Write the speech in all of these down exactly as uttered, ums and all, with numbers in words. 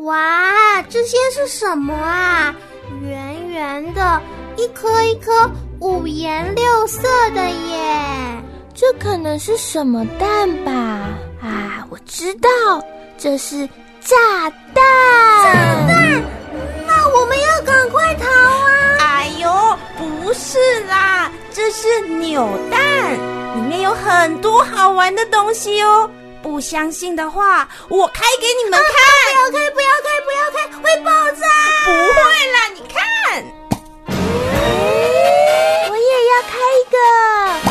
哇，这些是什么啊？圆圆的，一颗一颗五颜六色的耶！ 这可能是什么蛋吧？啊，我知道，这是炸弹！ 炸弹？那我们要赶快逃啊！ 哎呦，不是啦，这是扭蛋，里面有很多好玩的东西哦。不相信的话，我开给你们看。 啊、不要开，不要开，不要开，会爆炸！ 不会啦，你看。 我也要开一个。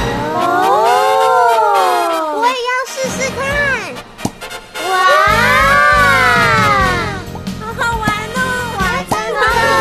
哦，我也要试试看。哇， 好好玩哦！ 哇，真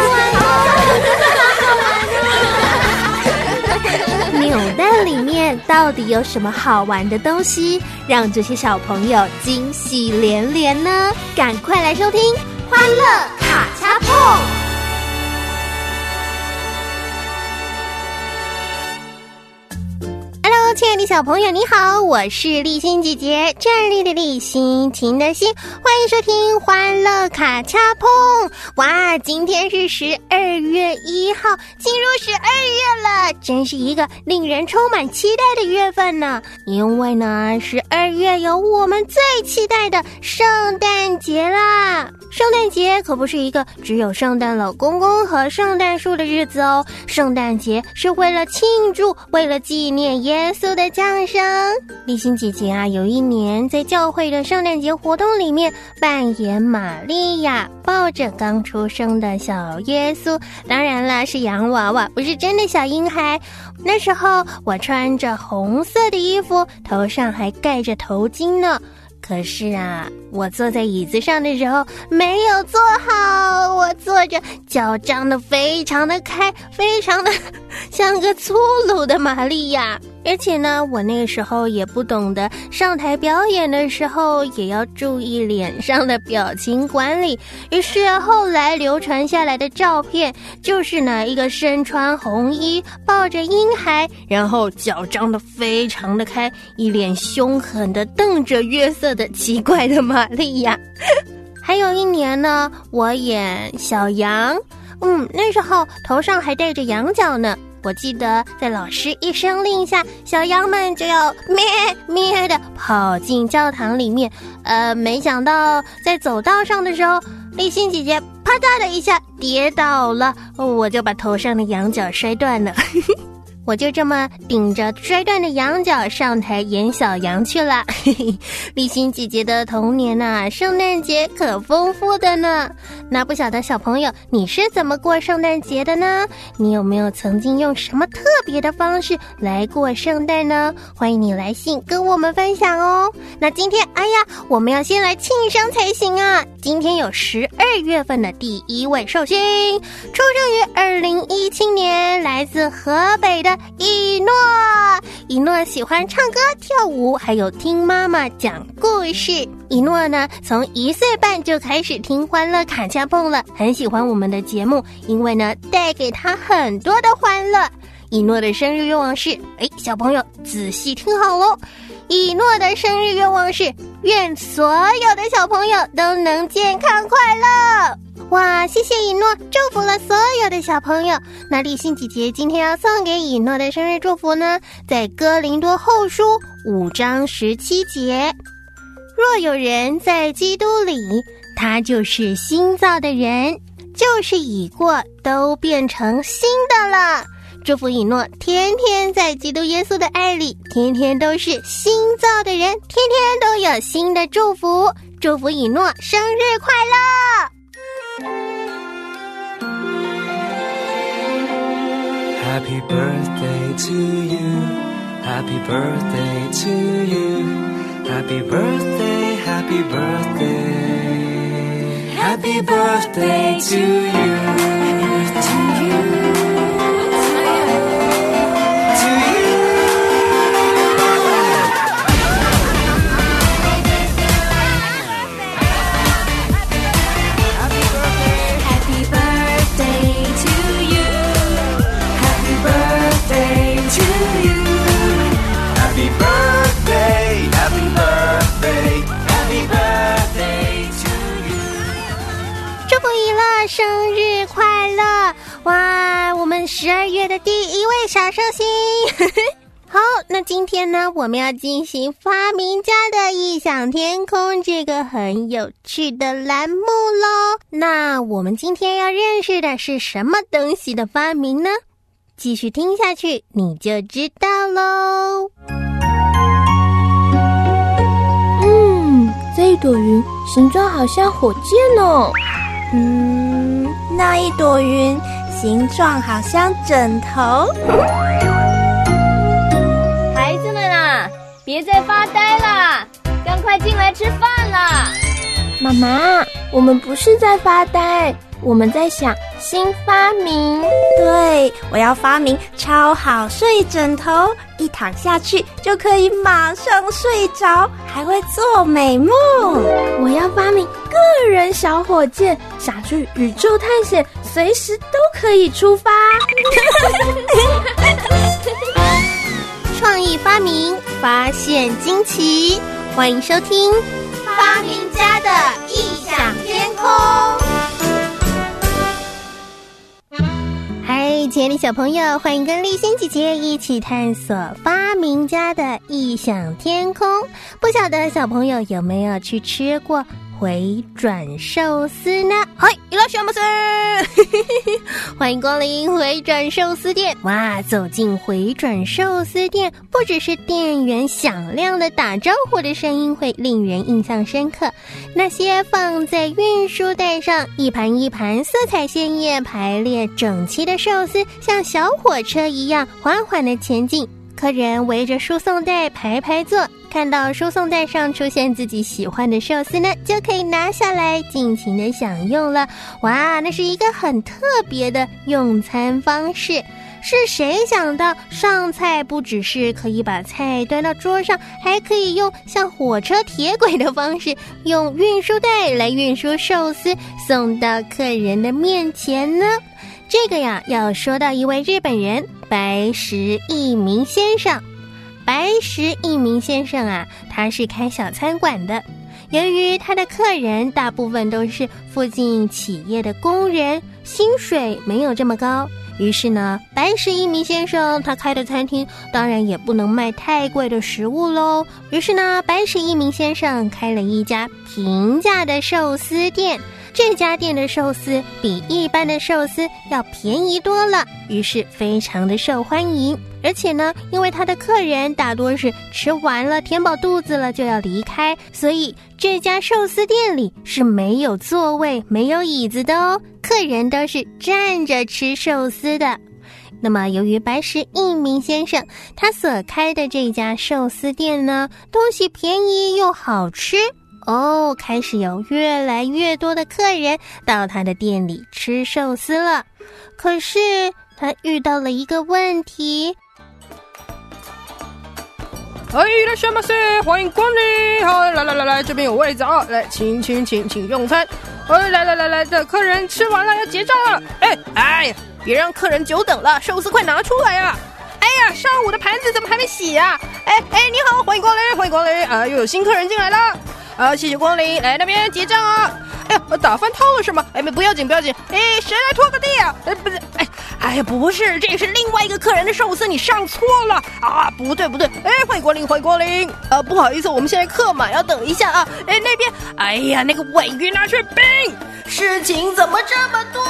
的好好玩哦！ 扭蛋里面到底有什么好玩的东西，让这些小朋友惊喜连连呢？赶快来收听《欢乐卡恰碰》。Hello， 亲爱的小朋友，你好，我是立欣姐姐，站立的立，心情的心，欢迎收听《欢乐卡恰碰》。哇，今天是十二月一号，进入十二月了，真是一个令人充满期待的月份呢。因为呢，十二月有我们最期待的圣诞节啦。圣诞节可不是一个只有圣诞老公公和圣诞树的日子哦，圣诞节是为了庆祝，为了纪念耶稣的降生。立欣姐姐啊，有一年在教会的圣诞节活动里面扮演玛利亚，抱着刚出生的小耶稣，当然啦，是洋娃娃，不是真的小婴孩。那时候我穿着红色的衣服，头上还盖着头巾呢。可是啊，我坐在椅子上的时候没有坐好，我坐着脚张得非常的开，非常的像个粗鲁的玛利亚。而且呢，我那个时候也不懂得上台表演的时候也要注意脸上的表情管理。于是后来流传下来的照片就是呢，一个身穿红衣抱着婴孩，然后脚张得非常的开，一脸凶狠的瞪着约瑟的奇怪的玛利亚。还有一年呢，我演小羊，嗯，那时候头上还戴着羊角呢。我记得在老师一声令下，小羊们就要咩咩的跑进教堂里面。呃，没想到在走道上的时候，立欣姐姐啪嗒的一下跌倒了，我就把头上的羊角摔断了。我就这么顶着摔断的羊角上台演小羊去了。立欣姐姐的童年啊，圣诞节可丰富的呢。那不晓得小朋友你是怎么过圣诞节的呢？你有没有曾经用什么特别的方式来过圣诞呢？欢迎你来信跟我们分享哦。那今天哎呀，我们要先来庆生才行啊。今天有十二月份的第一位寿星，出生于二零一七年，来自河北的以诺。以诺喜欢唱歌跳舞，还有听妈妈讲故事。以诺呢，从一岁半就开始听欢乐卡恰碰了，很喜欢我们的节目，因为呢带给他很多的欢乐。以诺的生日愿望是，哎，小朋友仔细听好咯，以诺的生日愿望是愿所有的小朋友都能健康快乐。哇，谢谢以诺，祝福了所有的小朋友。那立欣姐姐今天要送给以诺的生日祝福呢，在哥林多后书五章十七节，若有人在基督里，他就是新造的人，旧事已过，都变成新的了。祝福以诺天天在基督耶稣的爱里，天天都是新造的人，天天都有新的祝福。祝福以诺生日快乐。 Happy birthday to you, happy birthday to you, happy birthday, happy birthday, happy birthday to you, to you. 生日快乐！哇，我们十二月的第一位小寿星。好，那今天呢，我们要进行发明家的异想天空这个很有趣的栏目咯。那我们今天要认识的是什么东西的发明呢？继续听下去你就知道咯。 嗯，这一朵云形状好像火箭哦。 嗯，那一朵云形状好像枕头。 孩子们啊，别再发呆啦，赶快进来吃饭啦！ 妈妈，我们不是在发呆，我们在想新发明。 对，我要发明超好睡枕头，一躺下去就可以马上睡着，还会做美梦。 我要发明个人小火箭，想去宇宙探险，随时都可以出发。 创意发明，发现惊奇，欢迎收听发明家的异想天空。 嗨，亲爱的小朋友，欢迎跟丽欣姐姐一起探索发明家的异想天空。不晓得小朋友有没有去吃过回转寿司呢？嗨，いらっしゃいませ！欢迎光临回转寿司店。哇，走进回转寿司店，不只是店员响亮的打招呼的声音会令人印象深刻，那些放在运输带上一盘一盘色彩鲜艳、排列整齐的寿司，像小火车一样缓缓地前进。客人围着输送带排排坐，看到输送带上出现自己喜欢的寿司呢，就可以拿下来尽情的享用了。哇，那是一个很特别的用餐方式。是谁想到上菜不只是可以把菜端到桌上，还可以用像火车铁轨的方式，用运输带来运输寿司送到客人的面前呢？这个呀，要说到一位日本人白石一明先生。白石一明先生啊，他是开小餐馆的。由于他的客人大部分都是附近企业的工人，薪水没有这么高，于是呢，白石一明先生他开的餐厅当然也不能卖太贵的食物咯。于是呢，白石一明先生开了一家平价的寿司店。这家店的寿司比一般的寿司要便宜多了，于是非常的受欢迎。而且呢，因为他的客人大多是吃完了填饱肚子了就要离开，所以这家寿司店里是没有座位没有椅子的哦，客人都是站着吃寿司的。那么由于白石一明先生他所开的这家寿司店呢，东西便宜又好吃哦，开始有越来越多的客人到他的店里吃寿司了。可是他遇到了一个问题。 哎，いらっしゃいませ，欢迎光临！好，来来来来，这边有位子啊，来，请请请请用餐。哎，来来来来，这客人吃完了要结账了。哎哎，别让客人久等了，寿司快拿出来呀！哎呀，上午的盘子怎么还没洗啊？哎哎，你好，欢迎光临，欢迎光临啊！又有新客人进来了。啊，谢谢光临，来那边结账啊！哎呀，打翻汤了是吗？哎，不要紧不要紧。哎，谁来拖个地啊？哎，不是，哎，哎呀，不是，这是另外一个客人的寿司，你上错了啊！不对不对，哎，欢迎光临，欢迎光临。呃，不好意思，我们现在客满，要等一下啊。哎，那边，哎呀，那个尾鱼拿去冰，事情怎么这么多？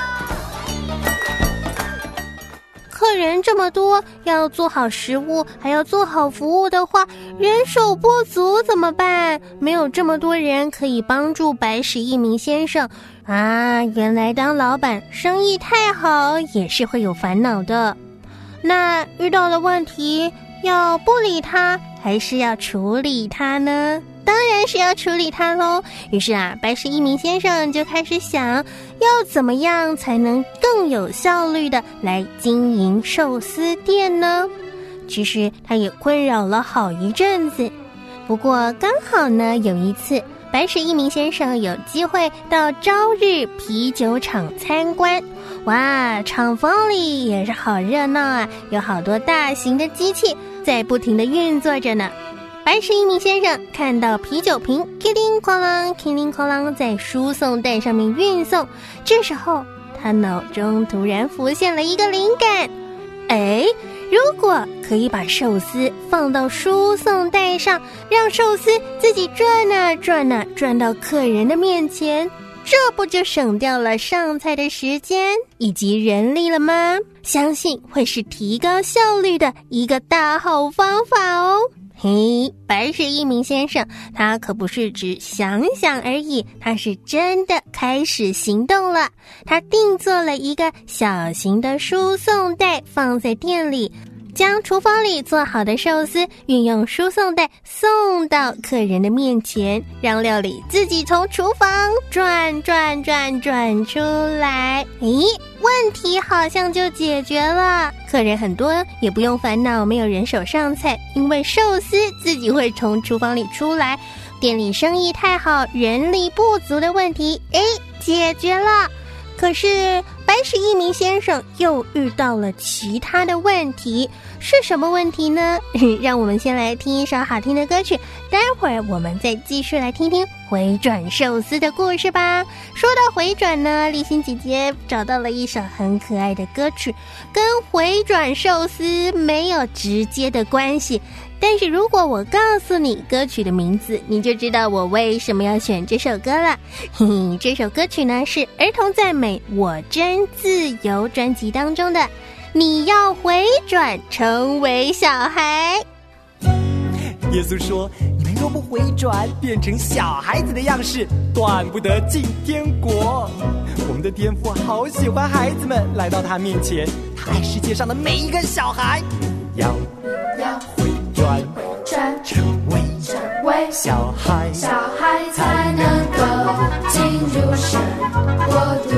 客人这么多，要做好食物还要做好服务的话，人手不足怎么办？没有这么多人可以帮助白石一明先生啊！原来当老板生意太好也是会有烦恼的。那遇到了问题，要不理他还是要处理他呢？当然是要处理他咯。于是啊，白石一明先生就开始想，要怎么样才能更有效率的来经营寿司店呢？其实他也困扰了好一阵子。不过刚好呢，有一次白石一明先生有机会到朝日啤酒厂参观。哇，厂房里也是好热闹啊，有好多大型的机器在不停地运作着呢。 白石一鸣先生看到啤酒瓶叮铃哐啷叮铃哐啷在输送带上面运送，这时候他脑中突然浮现了一个灵感，哎，如果可以把寿司放到输送带上，让寿司自己转啊转啊转到客人的面前，这不就省掉了上菜的时间以及人力了吗？相信会是提高效率的一个大好方法哦。嘿，白石一鸣先生他可不是只想想而已，他是真的开始行动了。他定做了一个小型的输送带放在店里，将厨房里做好的寿司运用输送带送到客人的面前，让料理自己从厨房转转转转出来。咦，问题好像就解决了，客人很多也不用烦恼没有人手上菜，因为寿司自己会从厨房里出来。店里生意太好，人力不足的问题，诶，解决了。可是白石一鸣先生又遇到了其他的问题，是什么问题呢？让我们先来听一首好听的歌曲，待会儿我们再继续来听听回转寿司的故事吧。说到回转呢，立新姐姐找到了一首很可爱的歌曲，跟回转寿司没有直接的关系，但是如果我告诉你歌曲的名字，你就知道我为什么要选这首歌了。嘿嘿，这首歌曲呢是儿童赞美我真自由专辑当中的你要回转成为小孩。 耶稣说，你们若不回转变成小孩子的样式，断不得进天国。我们的天父好喜欢孩子们来到他面前，他爱世界上的每一个小孩。要要回转转成为成为小孩，小孩才能够进入神国度。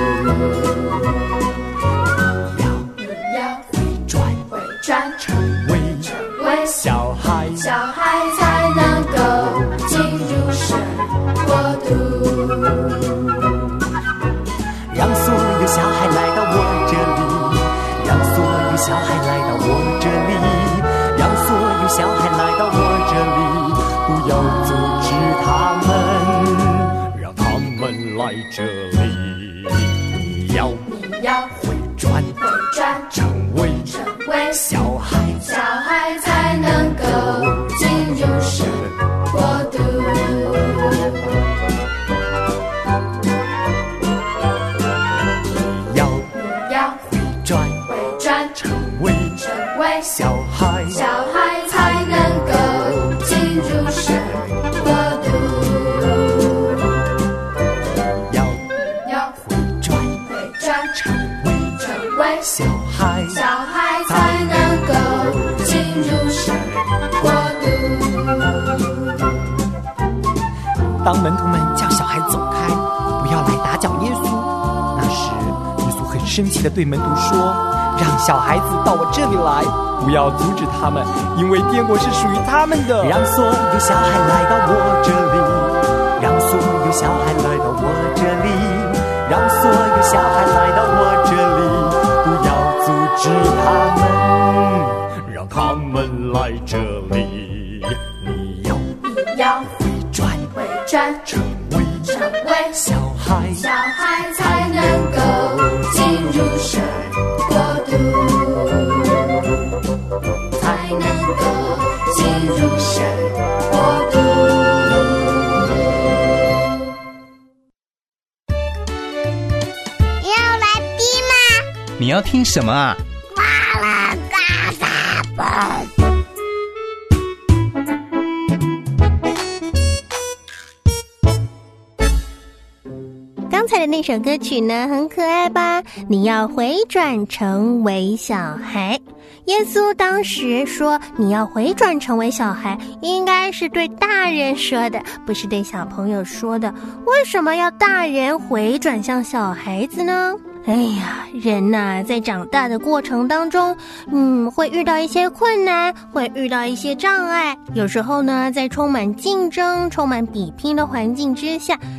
要要回转回转成为成为小孩，小孩才能够进入神国度。让所有小孩来到我这里，让所有小孩来到我这里，让所有小孩来到我这里，不要阻止他们，让他们来这里。你要你要回转回转成为成为小孩，小孩才能够进入神国度。你要你要回转回转成为成为小孩，小孩才能够进入神国度。要要回转回转成为成为小孩，小孩才能够进入神国度。当门徒们叫小孩走开，不要来打搅耶稣，那时耶稣很生气地对门徒说，让小孩子到我这里来，不要阻止他们，因为天国是属于他们的。让所有小孩来到我这里，让所有小孩来到我这里，让所有小孩来到我这里，不要阻止他们，让他们来这里。你要你要回转回转成为成为小孩，小孩才能够进入神国度，才能够进入神国度。 要来听吗？ 你要听什么啊？ 哇啦嘎嘎嘣！ 刚才的那首歌曲呢，很可爱吧？你要回转成为小孩。耶稣当时说你要回转成为小孩，应该是对大人说的，不是对小朋友说的。为什么要大人回转向小孩子呢？哎呀，人呐、啊，在长大的过程当中，嗯，会遇到一些困难，会遇到一些障碍。有时候呢，在充满竞争、充满比拼的环境之下，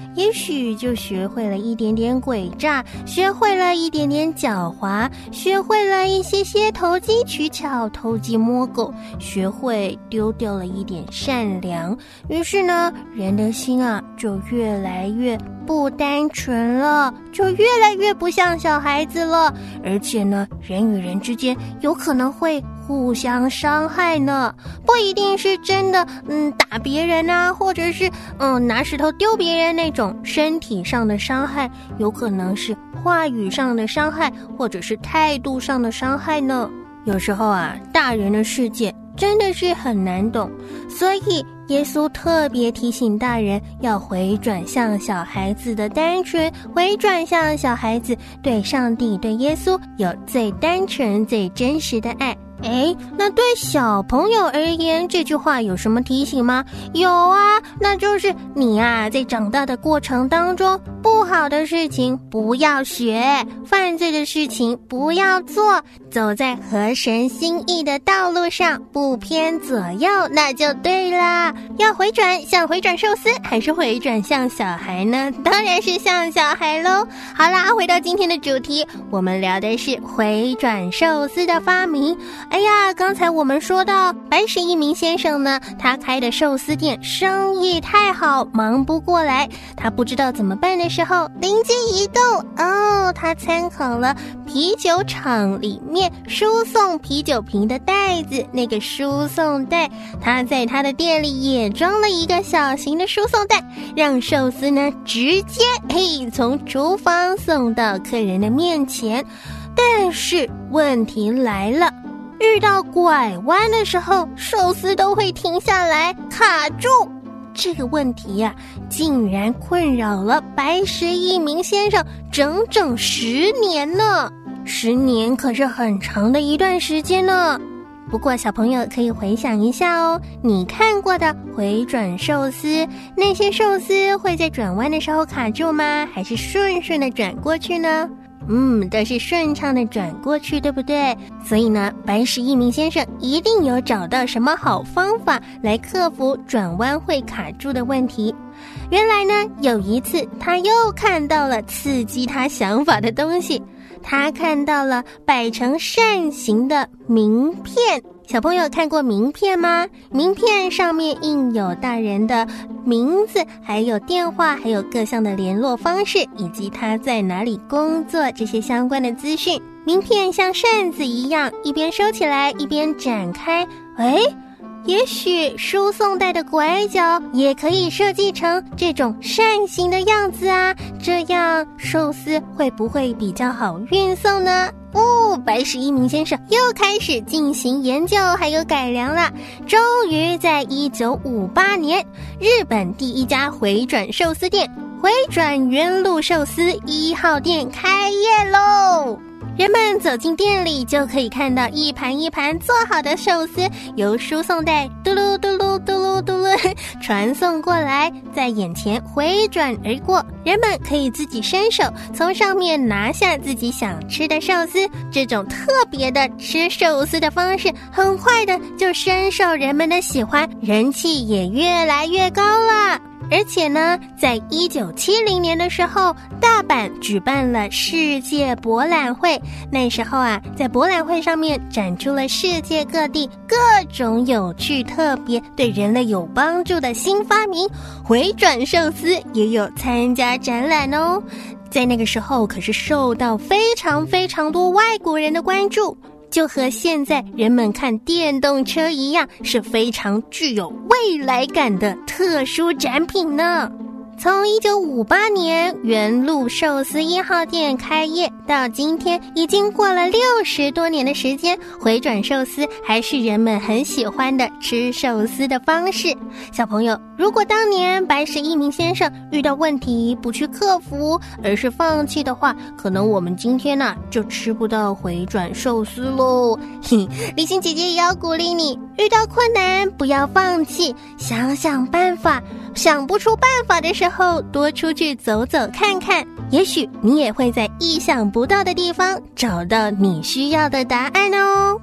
也许就学会了一点点诡诈，学会了一点点狡猾，学会了一些些投机取巧、偷鸡摸狗，学会丢掉了一点善良。于是呢，人的心啊就越来越不单纯了，就越来越不像小孩子了。而且呢，人与人之间有可能会互相伤害呢，不一定是真的嗯打别人啊，或者是嗯拿石头丢别人那种身体上的伤害，有可能是话语上的伤害，或者是态度上的伤害呢。有时候啊，大人的世界真的是很难懂，所以耶稣特别提醒大人要回转向小孩子的单纯，回转向小孩子对上帝、对耶稣有最单纯、最真实的爱。诶，那对小朋友而言，这句话有什么提醒吗？有啊，那就是你啊，在长大的过程当中，不好的事情不要学，犯罪的事情不要做，走在合神心意的道路上，不偏左右，那就对啦。要回转，像回转寿司，还是回转向小孩呢？当然是向小孩咯。好啦，回到今天的主题，我们聊的是回转寿司的发明。哎呀，刚才我们说到白石一鸣先生呢，他开的寿司店生意太好，忙不过来，他不知道怎么办的时候，灵机一动，哦，他参考了啤酒厂里面输送啤酒瓶的袋子，那个输送带，他在他的店里也装了一个小型的输送带，让寿司呢直接嘿从厨房送到客人的面前。但是问题来了，遇到拐弯的时候，寿司都会停下来卡住。这个问题呀、啊，竟然困扰了白石一鸣先生整整十年呢。十年可是很长的一段时间呢。不过小朋友可以回想一下哦，你看过的回转寿司，那些寿司会在转弯的时候卡住吗？还是顺顺的转过去呢？嗯，都是顺畅的转过去，对不对？所以呢，白石一鸣先生一定有找到什么好方法来克服转弯会卡住的问题。原来呢，有一次他又看到了刺激他想法的东西，他看到了摆成扇形的名片。小朋友看过名片吗？名片上面印有大人的名字，还有电话，还有各项的联络方式，以及他在哪里工作，这些相关的资讯。名片像扇子一样，一边收起来，一边展开。诶，也许输送带的拐角也可以设计成这种扇形的样子啊，这样寿司会不会比较好运送呢？哦，白石一鸣先生又开始进行研究还有改良了，终于在一九五八年，日本第一家回转寿司店回转原路寿司一号店开业喽。人们走进店里就可以看到一盘一盘做好的寿司由输送带嘟噜嘟噜嘟噜嘟噜传送过来，在眼前回转而过，人们可以自己伸手从上面拿下自己想吃的寿司。这种特别的吃寿司的方式很快的就深受人们的喜欢，人气也越来越高了。而且呢，在一九七零年的时候，大阪举办了世界博览会。那时候啊，在博览会上面展出了世界各地各种有趣、特别、对人类有帮助的新发明。回转寿司也有参加展览哦。在那个时候，可是受到非常非常多外国人的关注。就和现在人们看电动车一样，是非常具有未来感的特殊展品呢。从一九五八年原路寿司一号店开业到今天，已经过了六十多年的时间，回转寿司还是人们很喜欢的吃寿司的方式。小朋友，如果当年白石一鸣先生遇到问题不去克服，而是放弃的话，可能我们今天呢、啊、就吃不到回转寿司喽。嘿，立心姐姐也要鼓励你，遇到困难不要放弃，想想办法，想不出办法的时候多出去走走看看，也许你也会在意想不到的地方找到你需要的答案哦。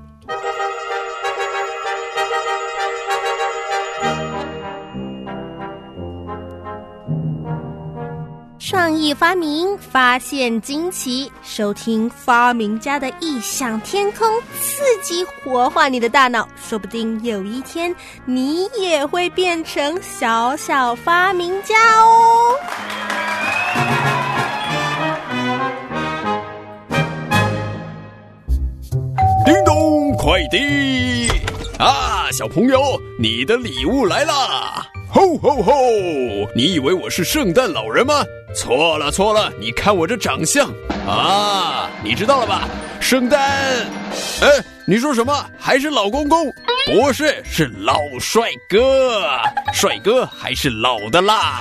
创意发明，发现惊奇，收听发明家的异想天空，刺激活化你的大脑，说不定有一天你也会变成小小发明家哦。 叮咚，快递啊，小朋友，你的礼物来啦！吼吼吼！你以为我是圣诞老人吗？错了错了，你看我这长相啊，你知道了吧？圣诞，哎，你说什么？还是老公公？不是，是老帅哥，帅哥还是老的啦。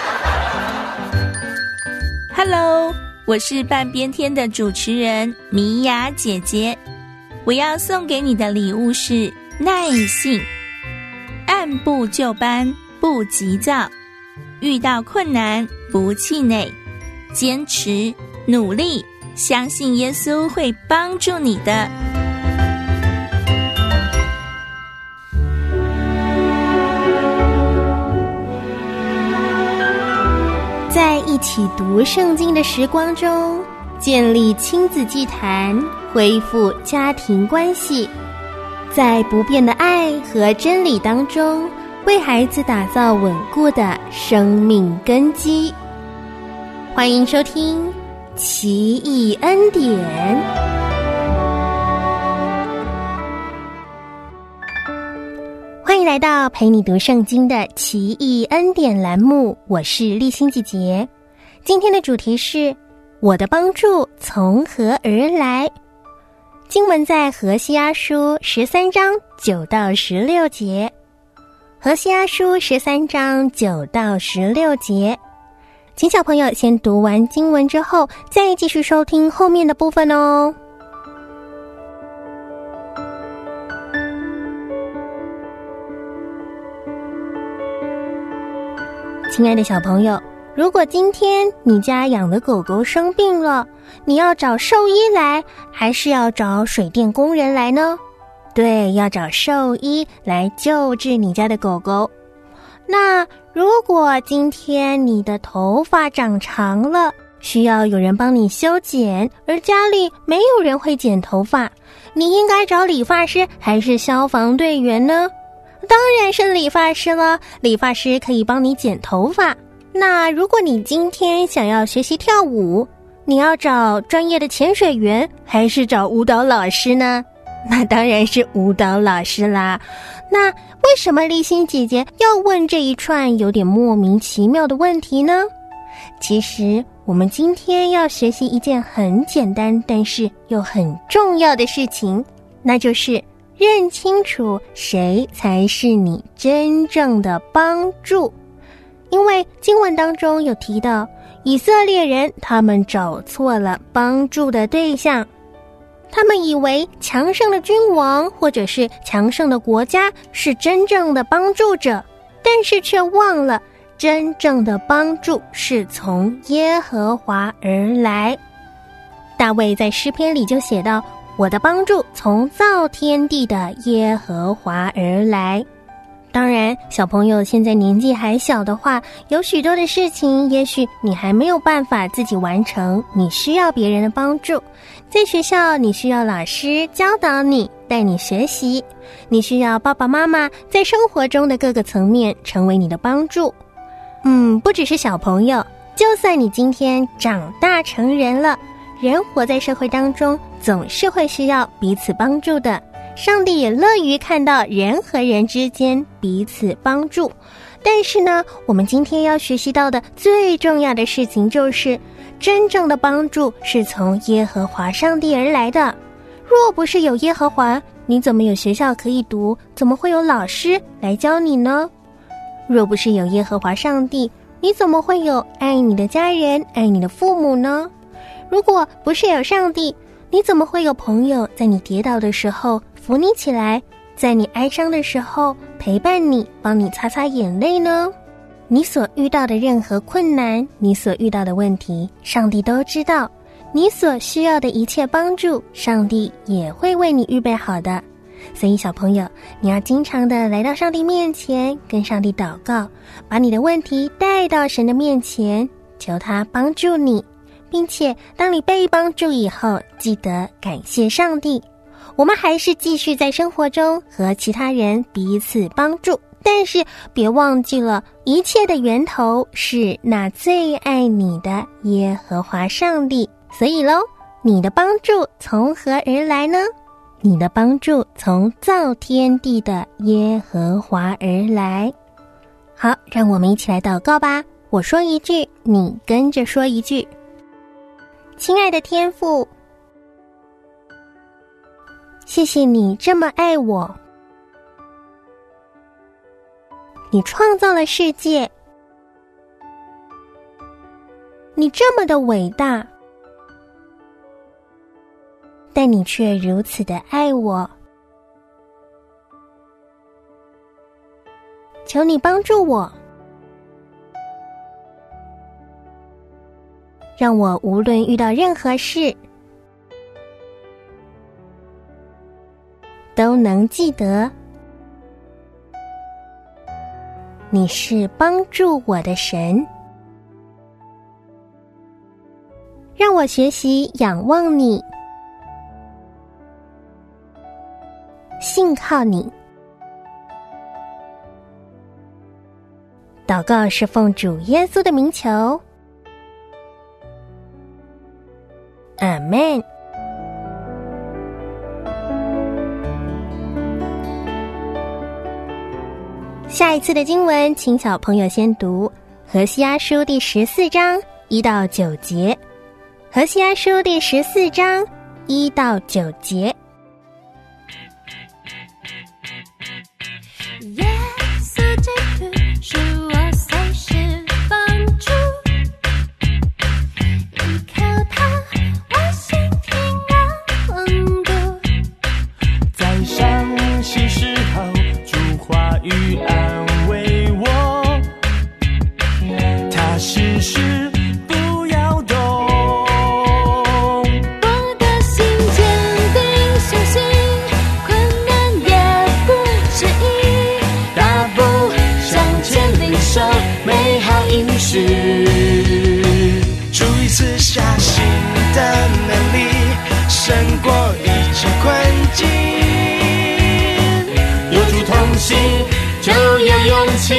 Hello， 我是半边天的主持人米娅姐姐，我要送给你的礼物是耐性，按部就班，不急躁，遇到困难不气馁，坚持努力，相信耶稣会帮助你的。 在一起读圣经的时光中，建立亲子祭坛，恢复家庭关系，在不变的爱和真理当中，为孩子打造稳固的生命根基。欢迎收听奇异恩典。欢迎来到陪你读圣经的奇异恩典栏目，我是丽欣姐姐。今天的主题是我的帮助从何而来。经文在何西阿书十三章九到十六节。何西阿书十三章九到十六节，请小朋友先读完经文之后，再继续收听后面的部分哦。亲爱的小朋友，如果今天你家养的狗狗生病了，你要找兽医来，还是要找水电工人来呢？对，要找兽医来救治你家的狗狗。那如果今天你的头发长长了，需要有人帮你修剪，而家里没有人会剪头发，你应该找理发师还是消防队员呢？当然是理发师了，理发师可以帮你剪头发。那如果你今天想要学习跳舞，你要找专业的潜水员还是找舞蹈老师呢？那当然是舞蹈老师啦。那为什么丽欣姐姐要问这一串有点莫名其妙的问题呢？其实我们今天要学习一件很简单但是又很重要的事情，那就是认清楚谁才是你真正的帮助。因为经文当中有提到，以色列人他们找错了帮助的对象，他们以为强盛的君王或者是强盛的国家是真正的帮助者，但是却忘了真正的帮助是从耶和华而来。大卫在诗篇里就写道，我的帮助从造天地的耶和华而来。当然，小朋友现在年纪还小的话，有许多的事情也许你还没有办法自己完成，你需要别人的帮助。在学校，你需要老师教导你，带你学习，你需要爸爸妈妈在生活中的各个层面成为你的帮助。嗯，不只是小朋友，就算你今天长大成人了，人活在社会当中总是会需要彼此帮助的。上帝也乐于看到人和人之间彼此帮助，但是呢，我们今天要学习到的最重要的事情就是，真正的帮助是从耶和华上帝而来的。若不是有耶和华，你怎么有学校可以读？怎么会有老师来教你呢？若不是有耶和华上帝，你怎么会有爱你的家人、爱你的父母呢？如果不是有上帝，你怎么会有朋友在你跌倒的时候扶你起来，在你哀伤的时候陪伴你，帮你擦擦眼泪呢？你所遇到的任何困难，你所遇到的问题，上帝都知道。你所需要的一切帮助，上帝也会为你预备好的。所以小朋友，你要经常的来到上帝面前，跟上帝祷告，把你的问题带到神的面前， 求他帮助你，并且当你被帮助以后，记得感谢上帝。我们还是继续在生活中和其他人彼此帮助，但是别忘记了，一切的源头是那最爱你的耶和华上帝。所以咯，你的帮助从何而来呢？你的帮助从造天地的耶和华而来。好，让我们一起来祷告吧。我说一句，你跟着说一句。亲爱的天父，谢谢你这么爱我，你创造了世界，你这么的伟大，但你却如此的爱我。求你帮助我，让我无论遇到任何事，都能记得你是帮助我的神。让我学习仰望你，信靠你。祷告是奉主耶稣的名求，阿们。下一次的经文，请小朋友先读何西阿书第十四章一到九节。何西阿书第十四章一到九节。 耶稣基督是我随时帮助，依靠他，我心平安稳固。 在伤心时候，主话语安慰我，他时时不要动。 我的心坚定相信，困难也不迟疑， 大步向前领受美好应许，主已赐下新的能力，胜过一切困境。有主同行，就有勇气。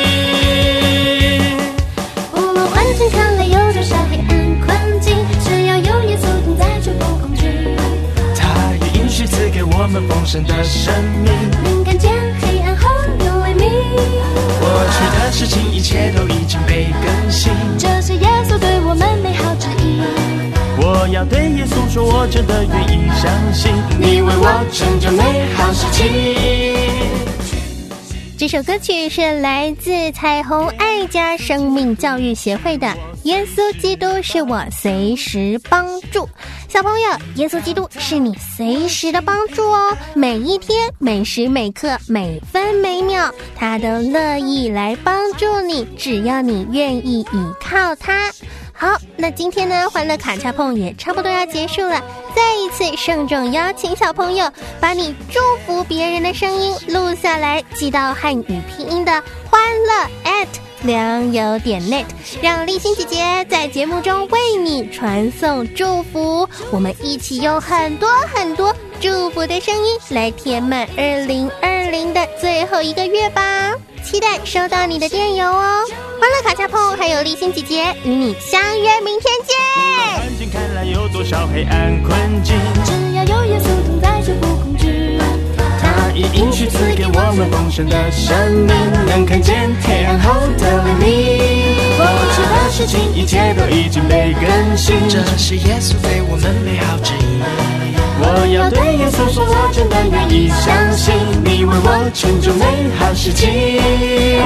无论环境看来有多少黑暗困境，只要有耶稣同在，就不恐惧。 他也应许赐给我们丰盛的生命， 能看见黑暗后有黎明。 过去的事情一切都已经被更新， 这是耶稣对我们美好旨意。 我要对耶稣说，我真的愿意相信，你为我成就美好事情。 这首歌曲是来自彩虹爱家生命教育协会的《耶稣基督是我随时帮助》。小朋友，耶稣基督是你随时的帮助哦，每一天每时每刻每分每秒他都乐意来帮助你，只要你愿意依靠他。好，那今天呢，欢乐卡恰碰也差不多要结束了。再一次郑重邀请小朋友把你祝福别人的声音录下来，寄到汉语拼音的欢乐 at 良友点 net， 让丽欣姐姐在节目中为你传送祝福。我们一起用很多很多祝福的声音来填满二零二零的最后一个月吧。期待收到你的电邮哦。欢乐卡恰碰还有丽欣姐姐与你相约明天见。 环境看来有多少黑暗困境， 只要有耶稣同在，就不恐惧。 他已应许赐给我们丰盛的生命，能看见黑暗后的黎明。过去的事情一切都已经被更新，这是耶稣对我们美好旨意。我要对耶稣说，我真的愿意相信，你为我成就美好事情。